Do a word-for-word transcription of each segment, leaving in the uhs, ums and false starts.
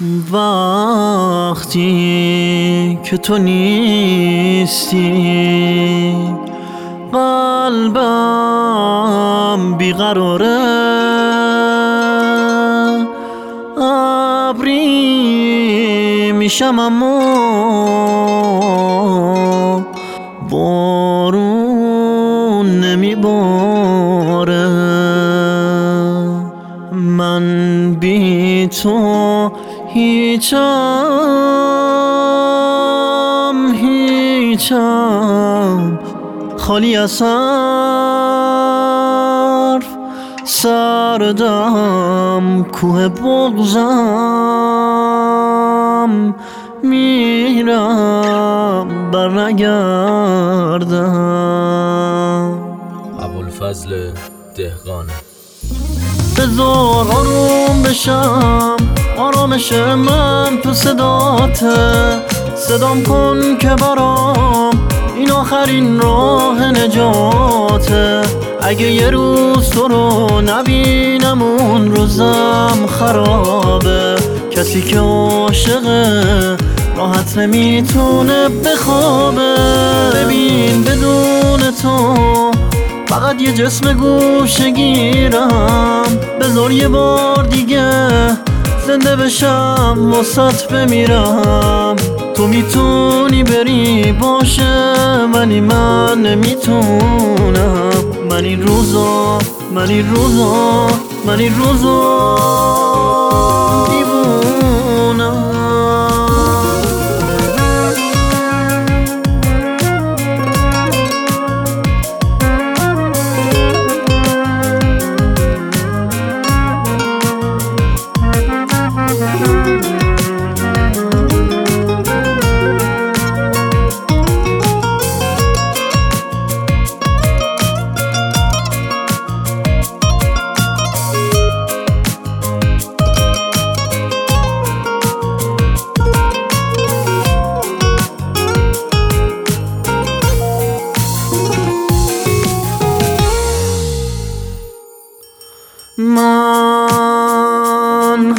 وقتی که تو نیستی قلبم بیقراره، ابری میشم اما بارون نمیباره. من بی تو هیچم هیچم، خالی از حرف، سردم کوه بغضم، میرم بر نگردم. ابوالفضل دهقانی. بذار آروم بشم، آرامش من تو صداته، صدام کن که برام این آخرین راه نجاته. اگه یه روز تو رو نبینم اون روزم خرابه. کسی که عاشقه راحت نمیتونه بخوابه. ببین بدون تو فقط یه جسم گوشه گیرم. بذار یه بار دیگه زنده بشم واسات بمیرم. تو میتونی بری باشه ولی من نمیتونم. من این روزا من این روزا من این روزا دیوونم. من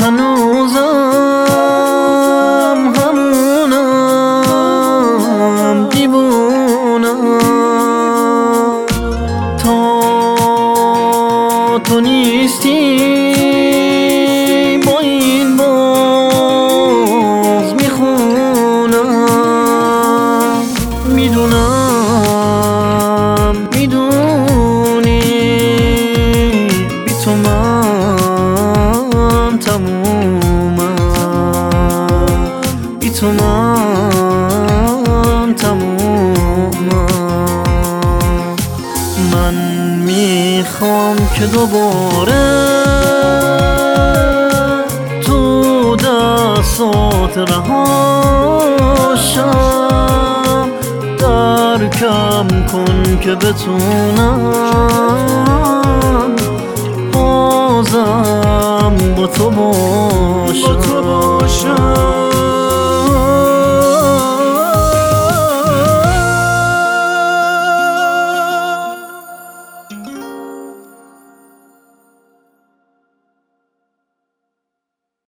هنوزم همونم، دیوونم. تا تو نیستی با این باز میخونم. میدونم میدونی تو من تمومم، بی تو من تمومم. من میخوام که دوباره تو دستات رهاشم. درکم کن که بتونم بازم با تو باشم.